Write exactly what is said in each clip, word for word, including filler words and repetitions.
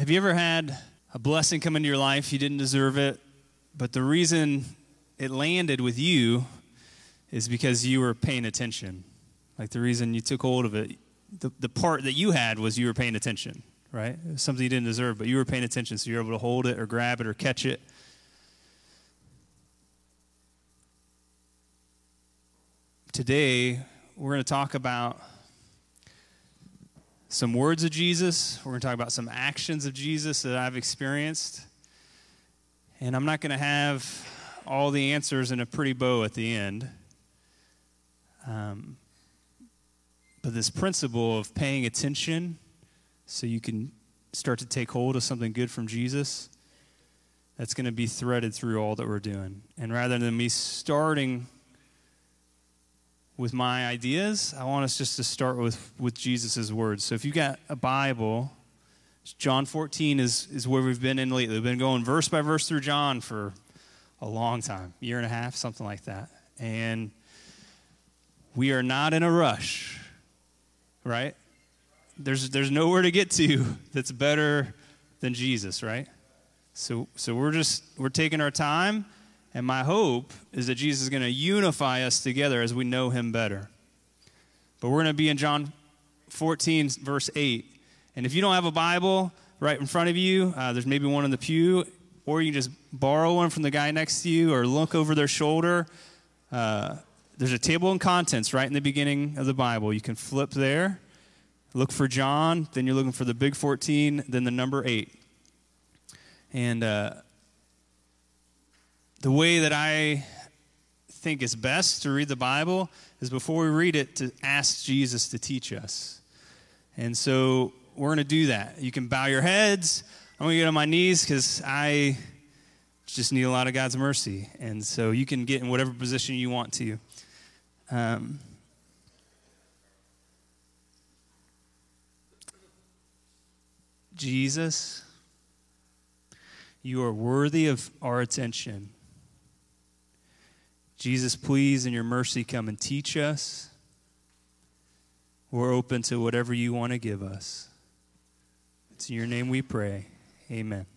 Have you ever had a blessing come into your life? You didn't deserve it, but the reason it landed with you is because you were paying attention. Like the reason you took hold of it, the, the part that you had was you were paying attention, right? It was something you didn't deserve, but you were paying attention, so you were able to hold it or grab it or catch it. Today, we're going to talk about some words of Jesus. We're going to talk about some actions of Jesus that I've experienced. And I'm not going to have all the answers in a pretty bow at the end. Um, but this principle of paying attention so you can start to take hold of something good from Jesus, that's going to be threaded through all that we're doing. And rather than me starting with my ideas, I want us just to start with, with Jesus' words. So if you got a Bible, John fourteen is, is where we've been in lately. We've been going verse by verse through John for a long time, year and a half, something like that. And we are not in a rush, right? There's there's nowhere to get to that's better than Jesus, right? So so we're just we're taking our time. And my hope is that Jesus is going to unify us together as we know him better. But we're going to be in John fourteen, verse eight. And if you don't have a Bible right in front of you, uh, there's maybe one in the pew, or you can just borrow one from the guy next to you or look over their shoulder. Uh, there's a table and contents right in the beginning of the Bible. You can flip there, look for John, then you're looking for the big fourteen, then the number eight. And uh the way that I think is best to read the Bible is before we read it to ask Jesus to teach us. And so we're going to do that. You can bow your heads. I'm going to get on my knees because I just need a lot of God's mercy. And so you can get in whatever position you want to. Um, Jesus, you are worthy of our attention. Jesus, please, in your mercy, come and teach us. We're open to whatever you want to give us. It's in your name we pray. Amen.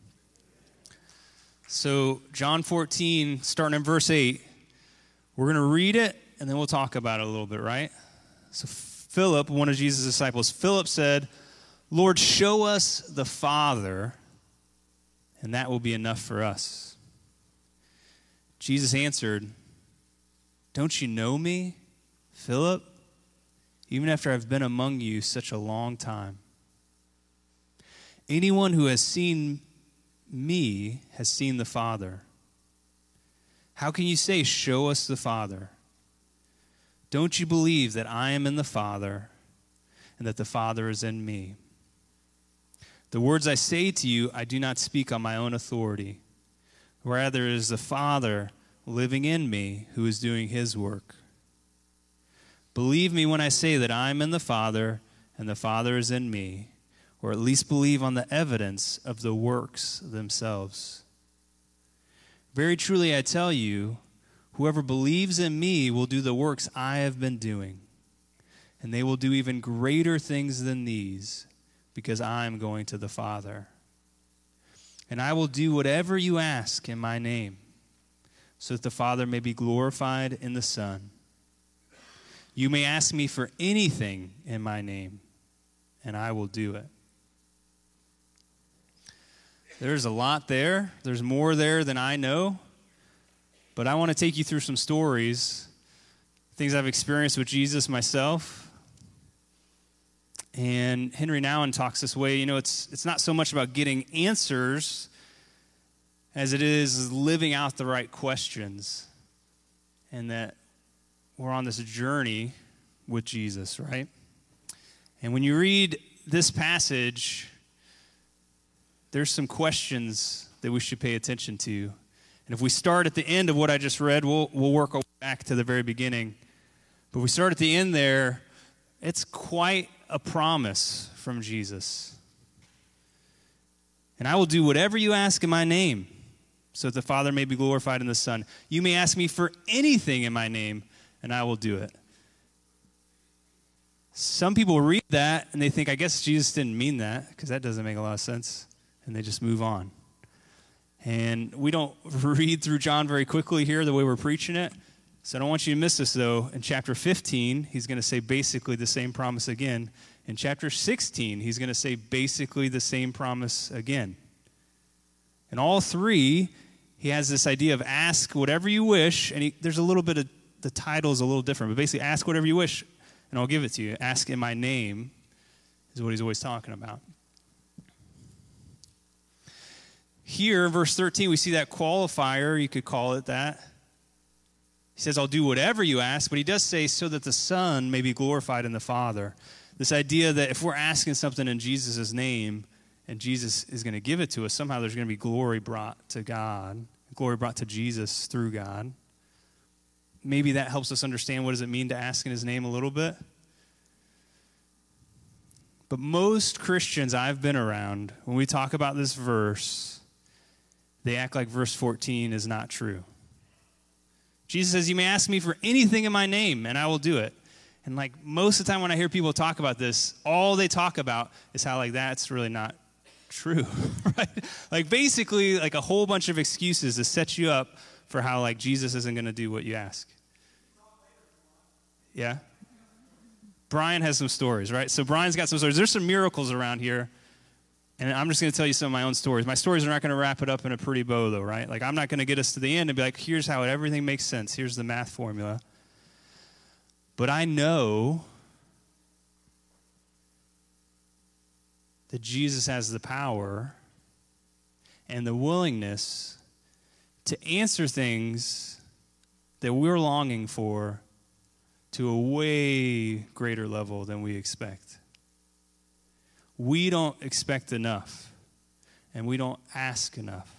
So, John fourteen, starting in verse eight, we're going to read it, and then we'll talk about it a little bit, right? So, Philip, one of Jesus' disciples, Philip said, "Lord, show us the Father, and that will be enough for us." Jesus answered, "Don't you know me, Philip, even after I've been among you such a long time? Anyone who has seen me has seen the Father. How can you say, 'Show us the Father'? Don't you believe that I am in the Father and that the Father is in me? The words I say to you, I do not speak on my own authority. Rather, it is the Father living in me who is doing his work. Believe me when I say that I am in the Father and the Father is in me, or at least believe on the evidence of the works themselves. Very truly I tell you, whoever believes in me will do the works I have been doing, and they will do even greater things than these, because I am going to the Father. And I will do whatever you ask in my name, so that the Father may be glorified in the Son. You may ask me for anything in my name, and I will do it." There's a lot there. There's more there than I know. But I want to take you through some stories, things I've experienced with Jesus myself. And Henry Nouwen talks this way, you know, it's it's not so much about getting answers as it is living out the right questions, and that we're on this journey with Jesus, right? And when you read this passage, there's some questions that we should pay attention to. And if we start at the end of what I just read, we'll we'll work our way back to the very beginning. But if we start at the end there, it's quite a promise from Jesus. "And I will do whatever you ask in my name, so that the Father may be glorified in the Son. You may ask me for anything in my name, and I will do it." Some people read that, and they think, I guess Jesus didn't mean that, because that doesn't make a lot of sense. and they just move on. And we don't read through John very quickly here the way we're preaching it. So I don't want you to miss this, though. In chapter fifteen, he's going to say basically the same promise again. In chapter sixteen, he's going to say basically the same promise again. In all three, he has this idea of ask whatever you wish. And he, there's a little bit of, the title is a little different. But basically, ask whatever you wish, and I'll give it to you. Ask in my name is what he's always talking about. Here, verse thirteen, we see that qualifier, you could call it that. He says, I'll do whatever you ask, but he does say, so that the Son may be glorified in the Father. This idea that if we're asking something in Jesus' name, and Jesus is going to give it to us, somehow there's going to be glory brought to God, glory brought to Jesus through God. Maybe that helps us understand what does it mean to ask in his name a little bit. But most Christians I've been around, when we talk about this verse, they act like verse fourteen is not true. Jesus says, you may ask me for anything in my name, and I will do it. And like most of the time when I hear people talk about this, all they talk about is how like that's really not true, right? Like basically like a whole bunch of excuses to set you up for how like Jesus isn't going to do what you ask. Yeah? Brian has some stories, right? So Brian's got some stories. There's some miracles around here. And I'm just going to tell you some of my own stories. My stories are not going to wrap it up in a pretty bow, though, right? Like, I'm not going to get us to the end and be like, here's how it, everything makes sense. Here's the math formula. But I know that Jesus has the power and the willingness to answer things that we're longing for to a way greater level than we expect. We don't expect enough, and we don't ask enough.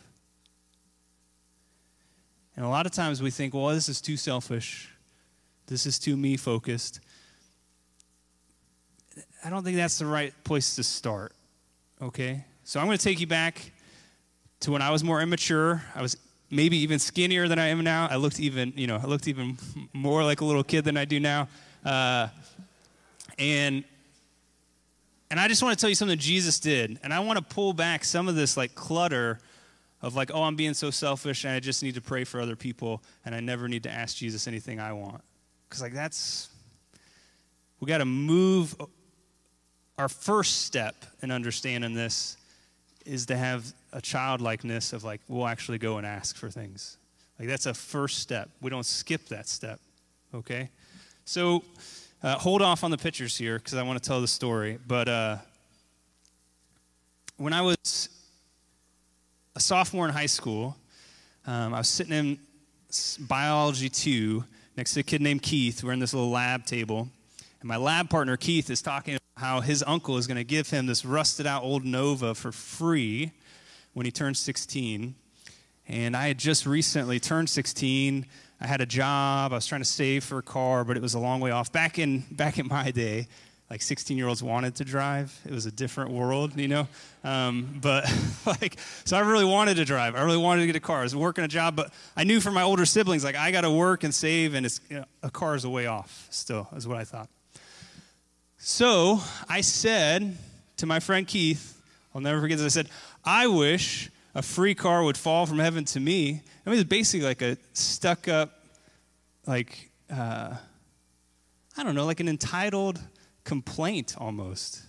And a lot of times we think, well, this is too selfish. This is too me-focused. I don't think that's the right place to start, okay? So I'm going to take you back to when I was more immature. I was maybe even skinnier than I am now. I looked even, you know, I looked even more like a little kid than I do now. Uh, and... And I just want to tell you something Jesus did. And I want to pull back some of this like clutter of like, oh, I'm being so selfish and I just need to pray for other people and I never need to ask Jesus anything I want. Because like that's, we got to move. Our first step in understanding this is to have a childlikeness of like, we'll actually go and ask for things. Like that's a first step. We don't skip that step, okay? So... Uh, hold off on the pictures here because I want to tell the story. But uh, when I was a sophomore in high school, um, I was sitting in biology two next to a kid named Keith. We're in this little lab table. And my lab partner, Keith, is talking about how his uncle is going to give him this rusted out old Nova for free when he turns sixteen. And I had just recently turned sixteen. I had a job. I was trying to save for a car, but it was a long way off. Back in back in my day, like sixteen-year-olds wanted to drive. It was a different world, you know. Um, but like, so I really wanted to drive. I really wanted to get a car. I was working a job, but I knew from my older siblings, like I got to work and save, and it's you know, a car is a way off. Still, is what I thought. So I said to my friend Keith, I'll never forget this. I said, I wish a free car would fall from heaven to me. I mean, it's basically like a stuck-up, like, uh, I don't know, like an entitled complaint almost.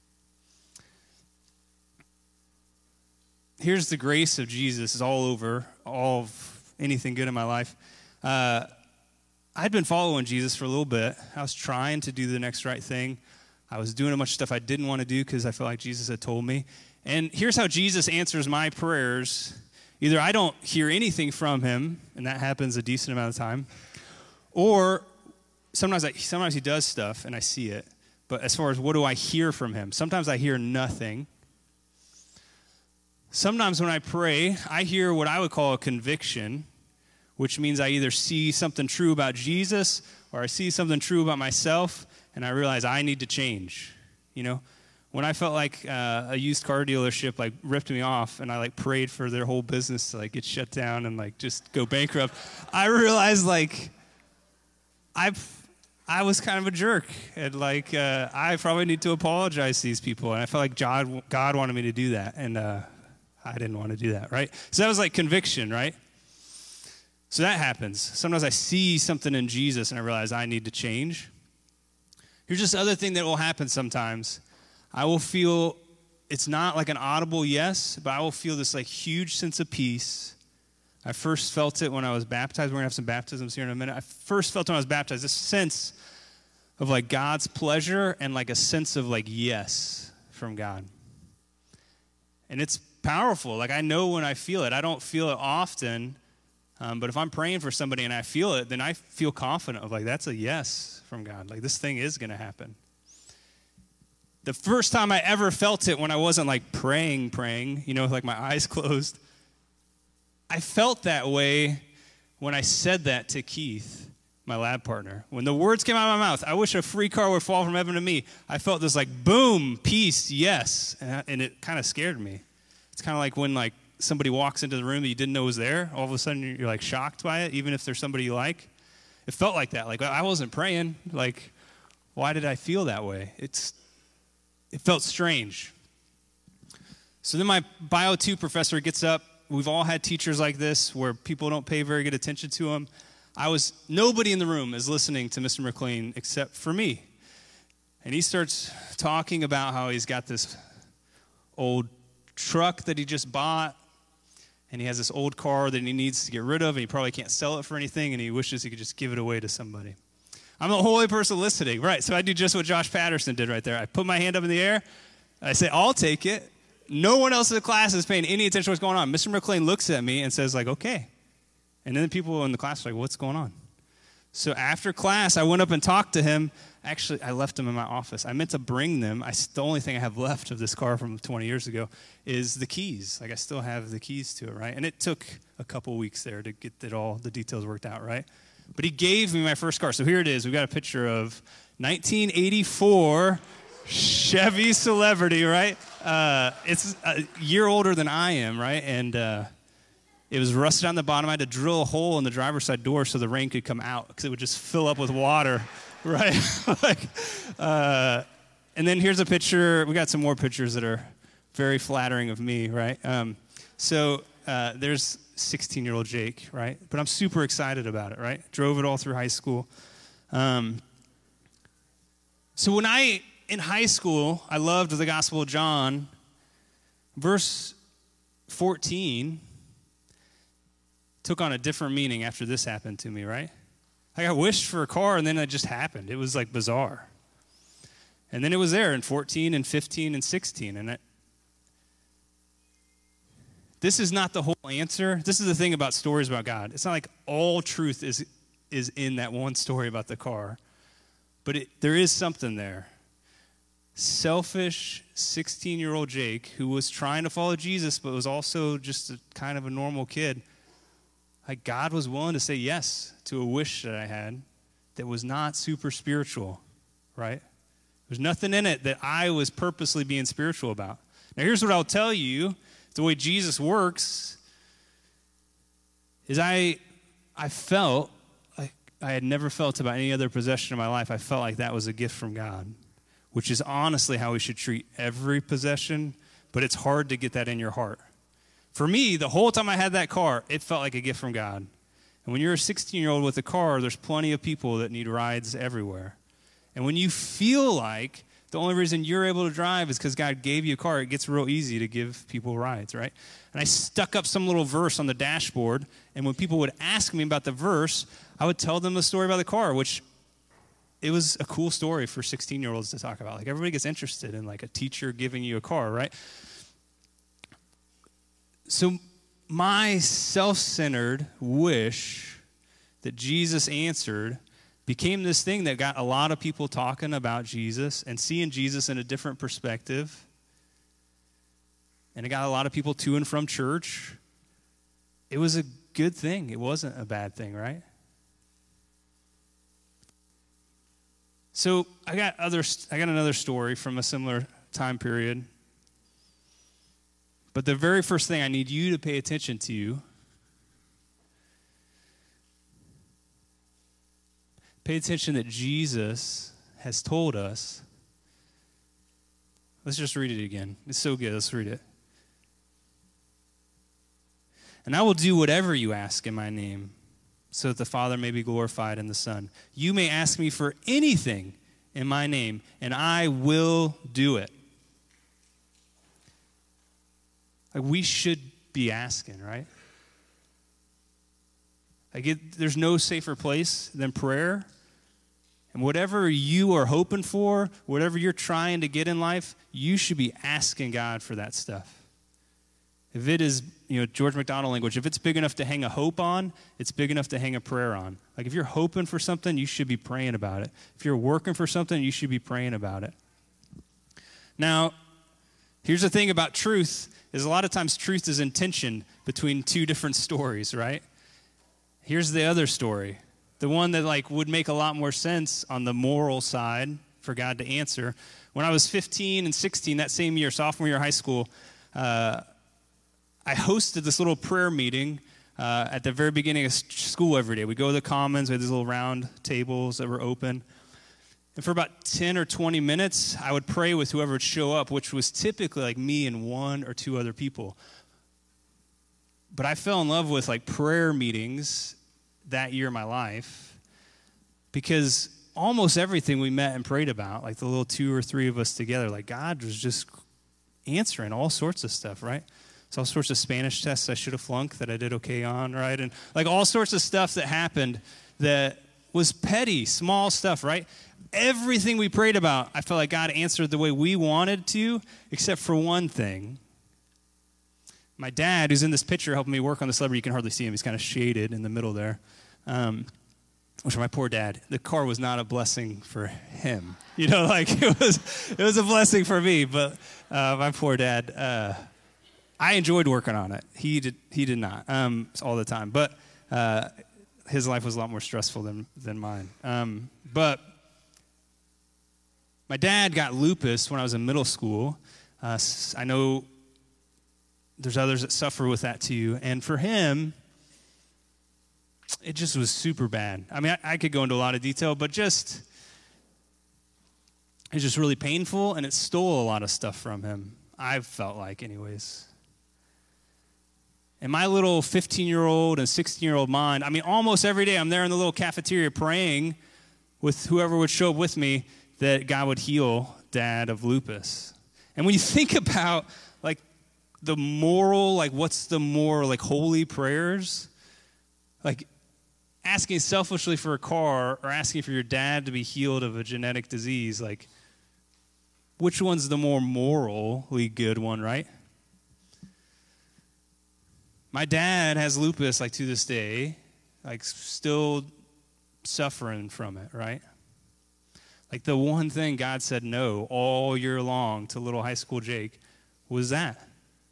Here's the grace of Jesus is all over, all of anything good in my life. Uh, I'd been following Jesus for a little bit. I was trying to do the next right thing. I was doing a bunch of stuff I didn't want to do because I felt like Jesus had told me. And here's how Jesus answers my prayers. Either I don't hear anything from him, and that happens a decent amount of time, or sometimes I, sometimes he does stuff, and I see it. But as far as what do I hear from him, sometimes I hear nothing. Sometimes when I pray, I hear what I would call a conviction, which means I either see something true about Jesus or I see something true about myself, and I realize I need to change, you know? When I felt like uh, a used car dealership like ripped me off and I like prayed for their whole business to like get shut down and like just go bankrupt, I realized like I I was kind of a jerk and like uh, I probably need to apologize to these people, and I felt like God God wanted me to do that, and uh, I didn't want to do that, right? So that was like conviction, right? So that happens. Sometimes I see something in Jesus and I realize I need to change. Here's just other thing that will happen sometimes. I will feel, it's not like an audible yes, but I will feel this like huge sense of peace. I first felt it when I was baptized. We're going to have some baptisms here in a minute. I first felt it when I was baptized, this sense of like God's pleasure and like a sense of like yes from God. And it's powerful. Like I know when I feel it. I don't feel it often. Um, but if I'm praying for somebody and I feel it, then I feel confident of like, that's a yes from God. Like this thing is going to happen. The first time I ever felt it when I wasn't like praying, praying, you know, with like my eyes closed, I felt that way when I said that to Keith, my lab partner. When the words came out of my mouth, I wish a free car would fall from heaven to me. I felt this like, boom, peace, yes. And, I, and it kind of scared me. It's kind of like when like, somebody walks into the room that you didn't know was there, all of a sudden you're like shocked by it, even if there's somebody you like. It felt like that. Like I wasn't praying. Like, why did I feel that way? It's, it felt strange. So then my Bio two professor gets up. We've all had teachers like this where people don't pay very good attention to them. I was, nobody in the room is listening to Mister McLean except for me. And he starts talking about how he's got this old truck that he just bought. And he has this old car that he needs to get rid of, and he probably can't sell it for anything, and he wishes he could just give it away to somebody. I'm the only person listening, right? So I do just what Josh Patterson did right there. I put my hand up in the air. I say, I'll take it. No one else in the class is paying any attention to what's going on. Mister McLean looks at me and says, like, okay. And then the people in the class are like, what's going on? So after class, I went up and talked to him. Actually, I left them in my office. I meant to bring them. I, the only thing I have left of this car from twenty years ago is the keys. Like, I still have the keys to it, right? And it took a couple weeks there to get it all, the details worked out, right? But he gave me my first car. So here it is. We've got a picture of nineteen eighty-four Chevy Celebrity, right? Uh, it's a year older than I am, right? And uh, it was rusted on the bottom. I had to drill a hole in the driver's side door so the rain could come out because it would just fill up with water. Right? like, uh, and then here's a picture. We got some more pictures that are very flattering of me, right? Um, so uh, there's sixteen-year-old Jake, right? But I'm super excited about it, right? Drove it all through high school. Um, so when I, in high school, I loved the Gospel of John. Verse fourteen took on a different meaning after this happened to me, right? Like I wished for a car, and then it just happened. It was like bizarre. And then it was there in fourteen and fifteen and sixteen. And it, this is not the whole answer. This is the thing about stories about God. It's not like all truth is, is in that one story about the car. But it, there is something there. Selfish sixteen-year-old Jake, who was trying to follow Jesus, but was also just a, kind of a normal kid, like God was willing to say yes to a wish that I had that was not super spiritual, right? There's nothing in it that I was purposely being spiritual about. Now here's what I'll tell you. The way Jesus works is I I felt like I had never felt about any other possession in my life. I felt like that was a gift from God, which is honestly how we should treat every possession, but it's hard to get that in your heart. For me, the whole time I had that car, it felt like a gift from God. And when you're a sixteen-year-old with a car, there's plenty of people that need rides everywhere. And when you feel like the only reason you're able to drive is because God gave you a car, it gets real easy to give people rides, right? And I stuck up some little verse on the dashboard, and when people would ask me about the verse, I would tell them the story about the car, which it was a cool story for sixteen-year-olds to talk about. Like, everybody gets interested in, like, a teacher giving you a car, right? So my self-centered wish that Jesus answered became this thing that got a lot of people talking about Jesus and seeing Jesus in a different perspective. And it got a lot of people to and from church. It was a good thing. It wasn't a bad thing, right? So I got other. I got another story from a similar time period. But the very first thing I need you to pay attention to, pay attention that Jesus has told us. Let's just read it again. It's so good. Let's read it. And I will do whatever you ask in my name, so that the Father may be glorified in the Son. You may ask me for anything in my name, and I will do it. Like, we should be asking, right? Like, it, there's no safer place than prayer. And whatever you are hoping for, whatever you're trying to get in life, you should be asking God for that stuff. If it is, you know, George MacDonald language, if it's big enough to hang a hope on, it's big enough to hang a prayer on. Like, if you're hoping for something, you should be praying about it. If you're working for something, you should be praying about it. Now, here's the thing about truth, is a lot of times truth is in tension between two different stories, right? Here's the other story. The one that, like, would make a lot more sense on the moral side for God to answer. When I was fifteen and sixteen, that same year, sophomore year of high school, uh, I hosted this little prayer meeting uh, at the very beginning of school every day. We go to the commons, we had these little round tables that were open. And for about ten or twenty minutes, I would pray with whoever would show up, which was typically like me and one or two other people. But I fell in love with like prayer meetings that year in my life because almost everything we met and prayed about, like the little two or three of us together, like God was just answering all sorts of stuff, right? It's all sorts of Spanish tests I should have flunked that I did okay on, right? And like all sorts of stuff that happened that was petty, small stuff, right? Everything we prayed about, I felt like God answered the way we wanted to, except for one thing. My dad, who's in this picture helping me work on the celebrity, you can hardly see him. He's kind of shaded in the middle there. Um, which my poor dad, the car was not a blessing for him. You know, like it was it was a blessing for me, but uh, my poor dad, uh, I enjoyed working on it. He did he did not um, all the time. But uh, his life was a lot more stressful than, than mine. Um, but my dad got lupus when I was in middle school. Uh, I know there's others that suffer with that too. And for him, it just was super bad. I mean, I, I could go into a lot of detail, but just, it was just really painful, and it stole a lot of stuff from him. I felt like, anyways. And my little fifteen-year-old and sixteen-year-old mind, I mean, almost every day I'm there in the little cafeteria praying with whoever would show up with me that God would heal Dad of lupus. And when you think about, like, the moral, like, what's the more, like, holy prayers? Like, asking selfishly for a car or asking for your dad to be healed of a genetic disease, like, which one's the more morally good one, right? My dad has lupus, like, to this day, like, still suffering from it, right? Like, the one thing God said no all year long to little high school Jake was that.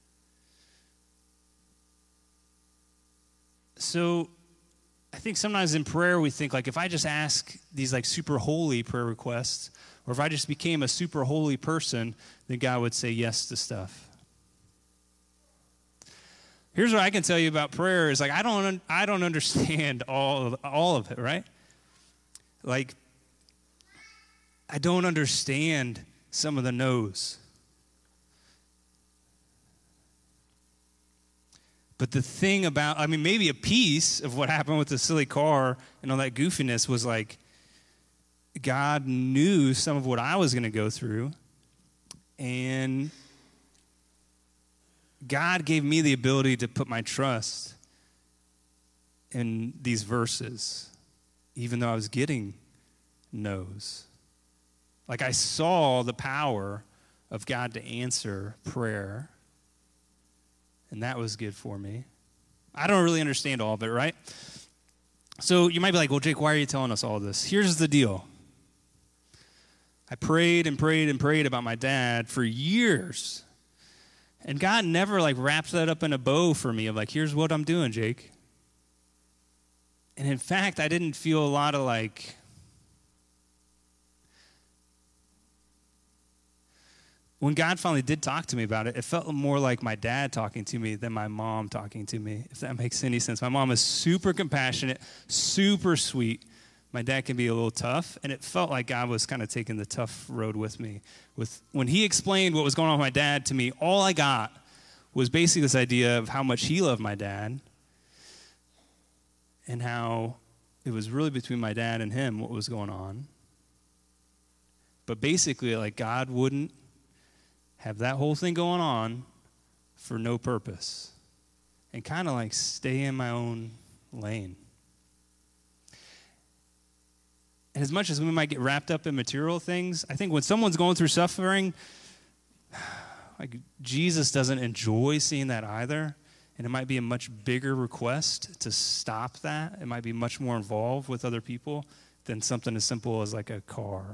So I think sometimes in prayer we think, like, if I just ask these, like, super holy prayer requests, or if I just became a super holy person, then God would say yes to stuff. Here's what I can tell you about prayer is, like, I don't I don't understand all of, all of it, right? Like, I don't understand some of the no's. But the thing about, I mean, maybe a piece of what happened with the silly car and all that goofiness was like, God knew some of what I was going to go through, and God gave me the ability to put my trust in these verses, even though I was getting no's. Like, I saw the power of God to answer prayer, and that was good for me. I don't really understand all of it, right? So you might be like, well, Jake, why are you telling us all this? Here's the deal. I prayed and prayed and prayed about my dad for years. And God never, like, wrapped that up in a bow for me of, like, here's what I'm doing, Jake. And in fact, I didn't feel a lot of, like, when God finally did talk to me about it, it felt more like my dad talking to me than my mom talking to me, if that makes any sense. My mom is super compassionate, super sweet. My dad can be a little tough, and it felt like God was kind of taking the tough road with me. With when he explained what was going on with my dad to me, all I got was basically this idea of how much he loved my dad and how it was really between my dad and him what was going on. But basically, like, God wouldn't have that whole thing going on for no purpose and kind of like stay in my own lane. And as much as we might get wrapped up in material things, I think when someone's going through suffering, like, Jesus doesn't enjoy seeing that either. And it might be a much bigger request to stop that. It might be much more involved with other people than something as simple as like a car.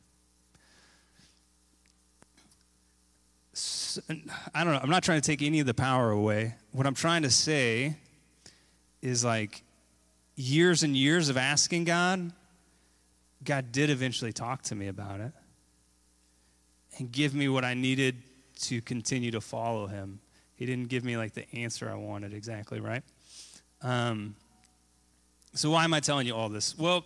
So, I don't know. I'm not trying to take any of the power away. What I'm trying to say is, like, years and years of asking God, God did eventually talk to me about it and give me what I needed to continue to follow him. He didn't give me like the answer I wanted exactly, right? Um, so why am I telling you all this? Well,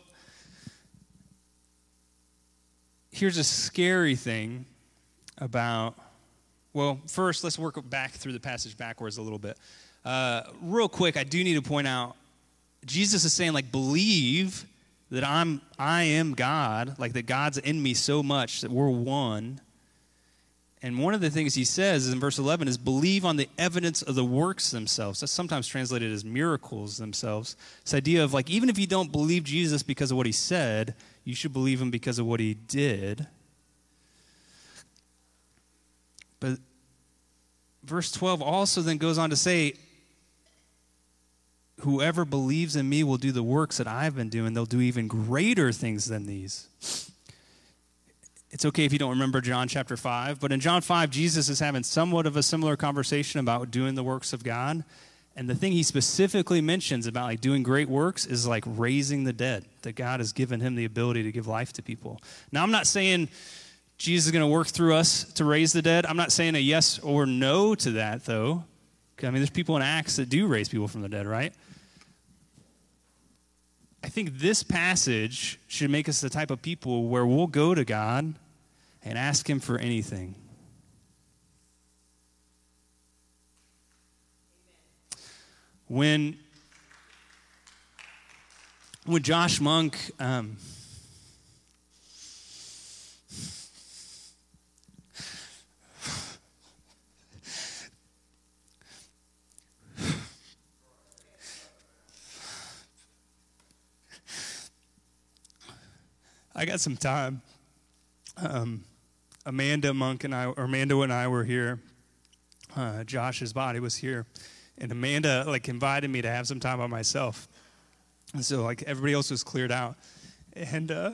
here's a scary thing about, well, first let's work back through the passage backwards a little bit. Uh, real quick, I do need to point out, Jesus is saying, like, believe that I'm, I am God, like that God's in me so much that we're one. And one of the things he says in verse eleven is believe on the evidence of the works themselves. That's sometimes translated as miracles themselves. This idea of, like, even if you don't believe Jesus because of what he said, you should believe him because of what he did. But verse twelve also then goes on to say, whoever believes in me will do the works that I've been doing. They'll do even greater things than these. It's okay if you don't remember John chapter five, but in John five, Jesus is having somewhat of a similar conversation about doing the works of God. And the thing he specifically mentions about, like, doing great works is like raising the dead, that God has given him the ability to give life to people. Now, I'm not saying Jesus is going to work through us to raise the dead. I'm not saying a yes or no to that, though. I mean, there's people in Acts that do raise people from the dead, right? I think this passage should make us the type of people where we'll go to God and ask him for anything. When, when Josh Monk, um, I got some time. Um, Amanda Monk and I, or Amanda and I were here. Uh, Josh's body was here. And Amanda, like, invited me to have some time by myself. And so, like, everybody else was cleared out. And, uh,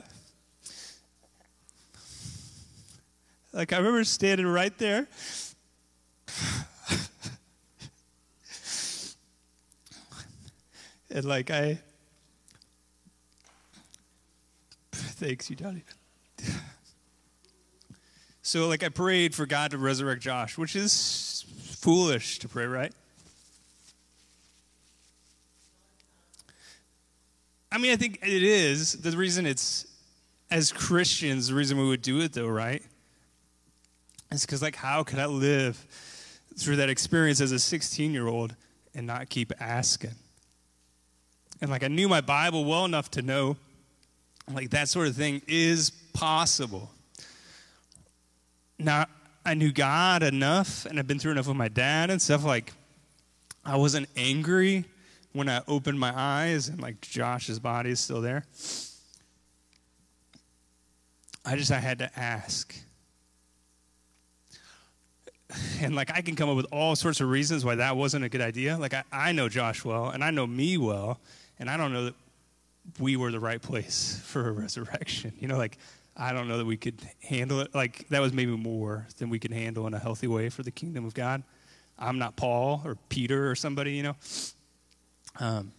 like, I remember standing right there. And, like, I... Thanks, you don't even. So, like, I prayed for God to resurrect Josh, which is foolish to pray, right? I mean, I think it is. The reason it's, as Christians, the reason we would do it, though, right? Is because, like, how could I live through that experience as a sixteen-year-old and not keep asking? And, like, I knew my Bible well enough to know, like, that sort of thing is possible. Now, I knew God enough, and I've been through enough with my dad and stuff. Like, I wasn't angry when I opened my eyes and, like, Josh's body is still there. I just, I had to ask. And, like, I can come up with all sorts of reasons why that wasn't a good idea. Like, I, I know Josh well, and I know me well, and I don't know that we were the right place for a resurrection. You know, like, I don't know that we could handle it. Like, that was maybe more than we could handle in a healthy way for the kingdom of God. I'm not Paul or Peter or somebody, you know. Um,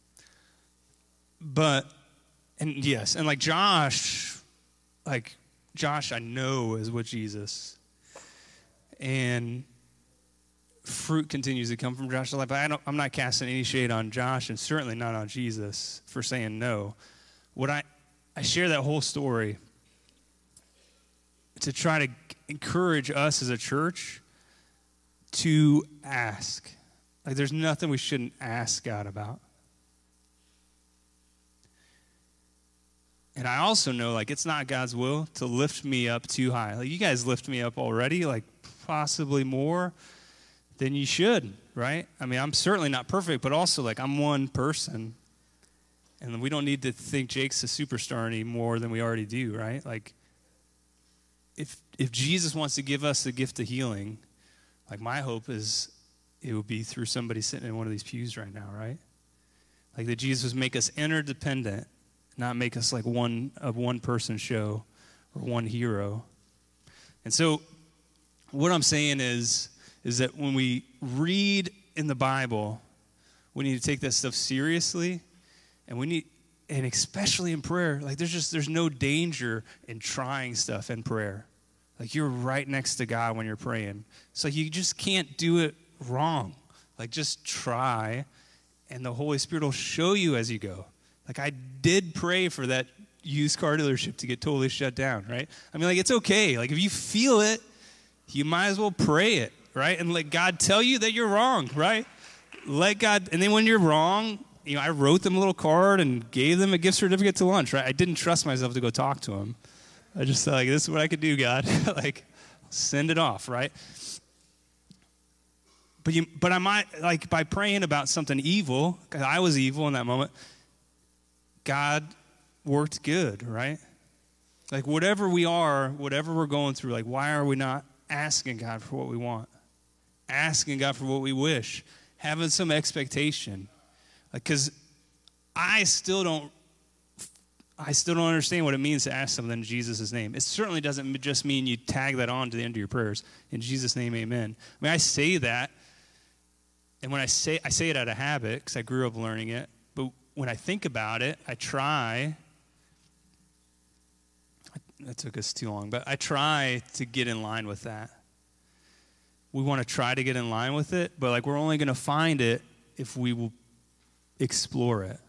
but, and yes, and like Josh, like Josh I know is with Jesus. And fruit continues to come from Josh's life. But I don't, I'm not casting any shade on Josh and certainly not on Jesus for saying no. What I, I share that whole story to try to encourage us as a church to ask. Like, there's nothing we shouldn't ask God about. And I also know, like, it's not God's will to lift me up too high. Like, you guys lift me up already, like, possibly more than you should, right? I mean, I'm certainly not perfect, but also, like, I'm one person. And we don't need to think Jake's a superstar any more than we already do, right? Like, if if Jesus wants to give us the gift of healing, like, my hope is it would be through somebody sitting in one of these pews right now, right? Like, that Jesus would make us interdependent, not make us like one a one-person show or one hero. And so what I'm saying is, is that when we read in the Bible, we need to take that stuff seriously, and we need, and especially in prayer, like there's just, there's no danger in trying stuff in prayer. Like, you're right next to God when you're praying. So you just can't do it wrong. Like, just try, and the Holy Spirit will show you as you go. Like, I did pray for that used car dealership to get totally shut down, right? I mean, like, it's okay. Like, if you feel it, you might as well pray it, right? And let God tell you that you're wrong, right? Let God, and then when you're wrong, you know, I wrote them a little card and gave them a gift certificate to lunch, right? I didn't trust myself to go talk to them. I just thought, like, this is what I could do, God. Like, send it off, right? But you, but I might, like, by praying about something evil, because I was evil in that moment, God worked good, right? Like, whatever we are, whatever we're going through, like, why are we not asking God for what we want? Asking God for what we wish? Having some expectation. Like, because I still don't, I still don't understand what it means to ask something in Jesus' name. It certainly doesn't just mean you tag that on to the end of your prayers. In Jesus' name, amen. I mean, I say that, and when I say, I say it out of habit, because I grew up learning it, but when I think about it, I try, that took us too long, but I try to get in line with that. We want to try to get in line with it, but like, we're only going to find it if we will explore it.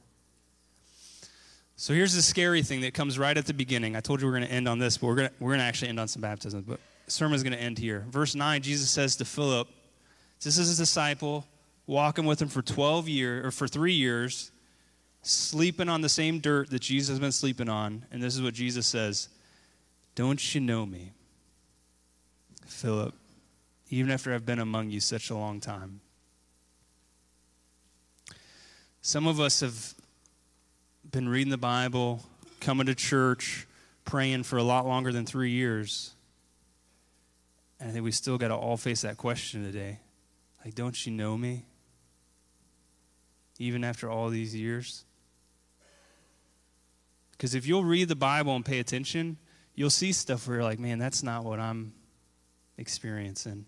So here's the scary thing that comes right at the beginning. I told you we're going to end on this, but we're going to, we're going to actually end on some baptisms, but the sermon's going to end here. Verse nine, Jesus says to Philip, this is his disciple, walking with him for twelve years, or for three years, sleeping on the same dirt that Jesus has been sleeping on. And this is what Jesus says, don't you know me, Philip, even after I've been among you such a long time? Some of us have been reading the Bible, coming to church, praying for a lot longer than three years. And I think we still got to all face that question today. Like, don't you know me? Even after all these years? Because if you'll read the Bible and pay attention, you'll see stuff where you're like, man, that's not what I'm experiencing.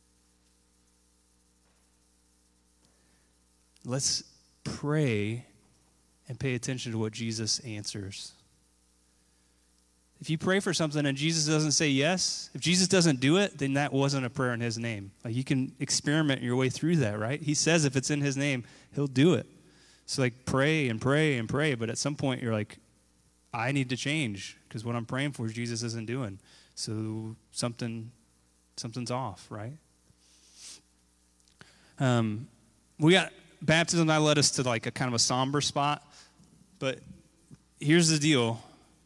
Let's pray and pay attention to what Jesus answers. If you pray for something and Jesus doesn't say yes, if Jesus doesn't do it, then that wasn't a prayer in his name. Like, you can experiment your way through that, right? He says if it's in his name, he'll do it. So, like, pray and pray and pray, but at some point you're like, I need to change because what I'm praying for Jesus isn't doing. So something, something's off, right? Um, we got baptism that led us to like a kind of a somber spot, but here's the deal.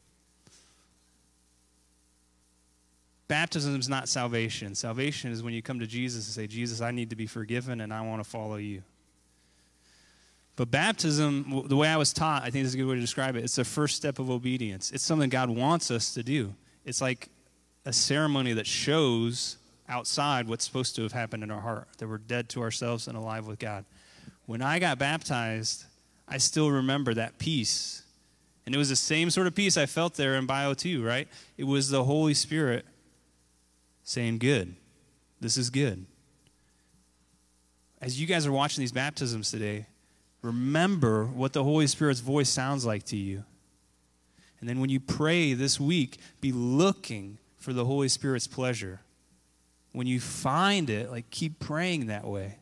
Baptism is not salvation. Salvation is when you come to Jesus and say, Jesus, I need to be forgiven and I want to follow you. But baptism, the way I was taught, I think this is a good way to describe it, it's the first step of obedience. It's something God wants us to do. It's like a ceremony that shows outside what's supposed to have happened in our heart, that we're dead to ourselves and alive with God. When I got baptized, I still remember that peace. And it was the same sort of peace I felt there in Bio two, right? It was the Holy Spirit saying, good, this is good. As you guys are watching these baptisms today, remember what the Holy Spirit's voice sounds like to you. And then when you pray this week, be looking for the Holy Spirit's pleasure. When you find it, like, keep praying that way.